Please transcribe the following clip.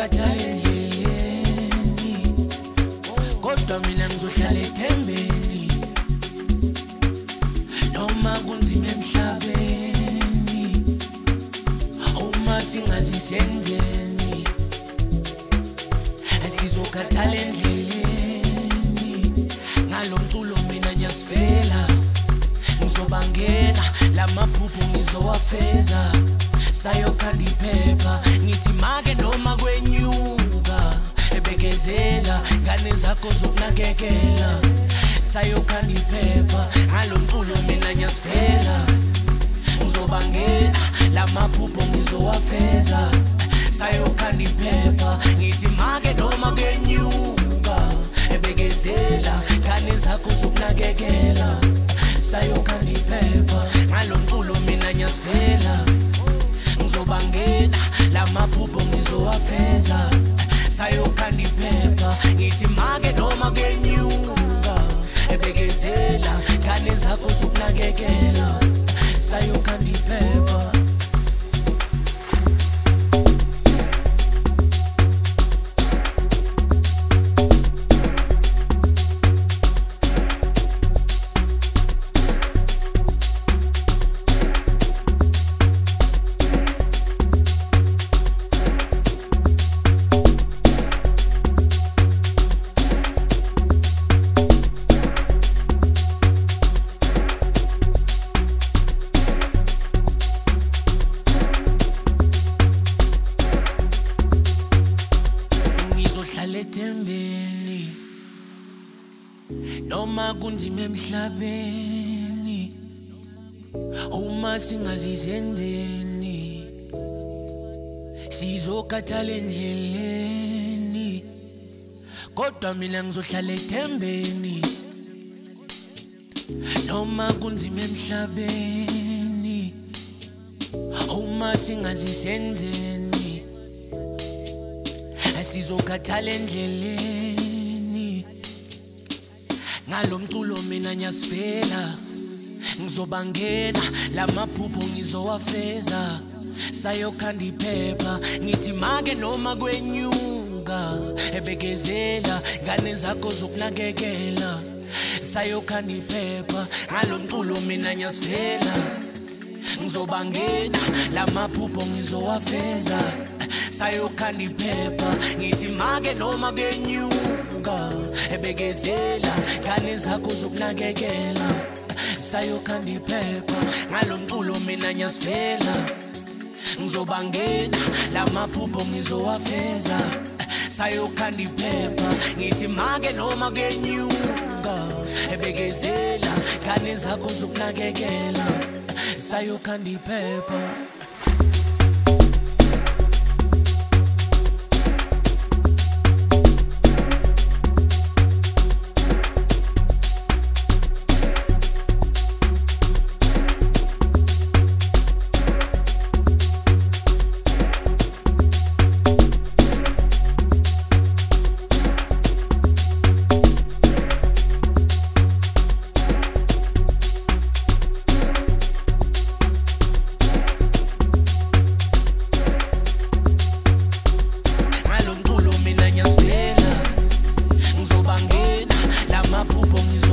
sizokhathala endleleni kodwa mina ngizohlala ethembeni noma kunzima emhlabeni uma singazisenzeni sizokhathala endleleni ngalomculo mina nyasifela ngizobangena lamaphupho ngizowafeza sayokhanda iphepha ngithi make noma kwenyuka ebekezela ngane zakho zokunakekela sayokhanda iphepha ngalomculo mina nyasifela ngizobangena lamaphupho ngizowafeza sayokhanda iphepha ngithi make noma kwenyuka ebekezela ngane zakho zokunakekela sayokhanda iphepha ngalomculo mina nyasifela ngizobangena lamaphupho ngizowafeza sayokhanda iphepha ngithi make noma kwenyuka ebekezela ngane zakho zokunakekela sayokhanda iphepha ethembeni noma kunzima emhlabeni uma singazisenzeni sizokhathala endleleni kodwa mina ngizohlala ethembeni noma kunzima emhlabeni uma singazisenzeni sizokhathala endleleni ngalomculo mina nyasifela ngizobangena lamaphupho ngizowafeza sayokhanda iphepha ngithi make noma kwenyuka ebekezela ngane zakho zokunakekela sayokhanda iphepha ngalomculo mina nyasifela ngizobangena lamaphupho ngizowafeza sayokhanda iphepha ngithi make noma kwenyuka ebekezela ngane zakho zokunakekela sayokhanda iphepha ngalomculo mina nyasifela ngizobangena lamaphupho ngizowafeza sayokhanda iphepha ngithi make noma kwenyuka ebekezela ngane zakho zokunakekela sayokhanda iphepha ngizobangena lamaphupho